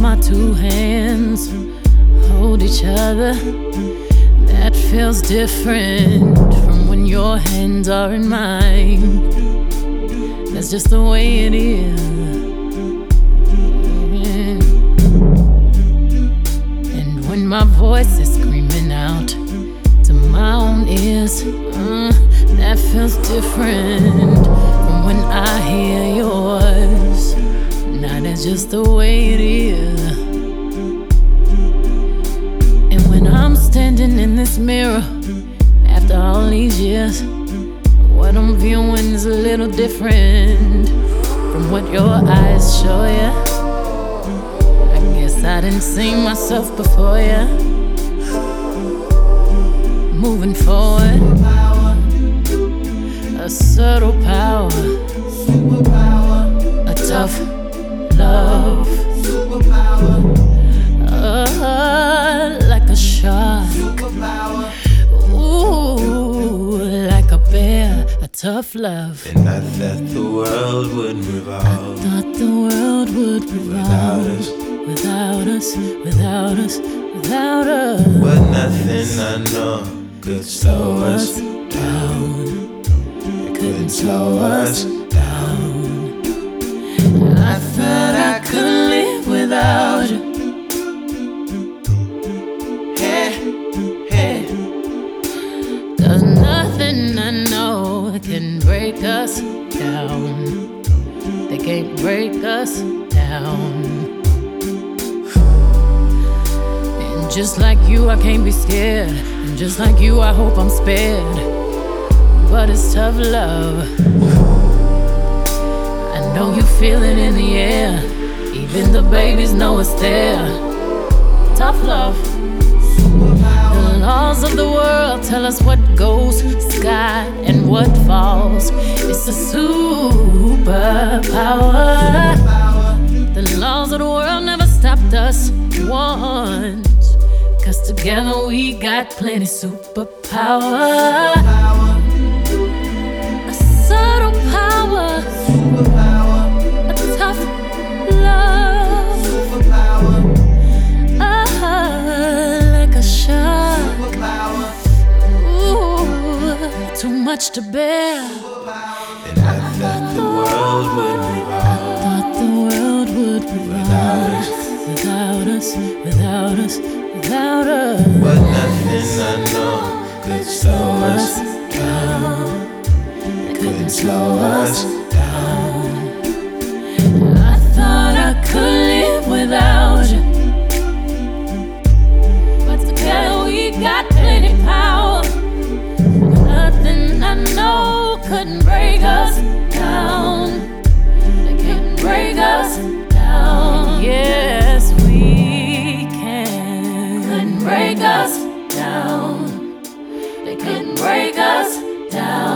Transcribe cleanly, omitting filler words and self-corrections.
my two hands hold each other, that feels different from when your hands are in mine. That's just the way it is. And when my voice is screaming out to my own ears, that feels different from when I hear yours. Now that's just the way it is. And when I'm standing in this mirror after all these years, what I'm viewing is a little different from what your eyes show ya. I guess I didn't see myself before ya. Moving forward, a subtle power, a tough love, like a shark, ooh, like a bear, a tough love. And I thought the world would revolve. I thought the world would revolve without us, without us, without us. But nothing I know could slow us down. It couldn't slow us down. I thought I could live without you. Hey, hey. There's nothing I know that can break us down. They can't break us down. And just like you, I can't be scared. And just like you, I hope I'm spared. But it's tough love. I know you feel it in the air. Even the babies know it's there. Tough love. The laws of the world tell us what goes sky and what falls. It's a superpower. The laws of the world never stopped us once, 'cause together we got plenty superpower. A subtle power, a tough love, like a shark, ooh, too much to bear. And I thought the world would revolve. I thought the world would revolve without us, without us, without us. But nothing I know could slow us down. It couldn't slow us down. I thought I could live without you, but together we got plenty power. Nothing I know couldn't break us down. They can't break us down. Yes, we can. Couldn't break us down. They couldn't break us down.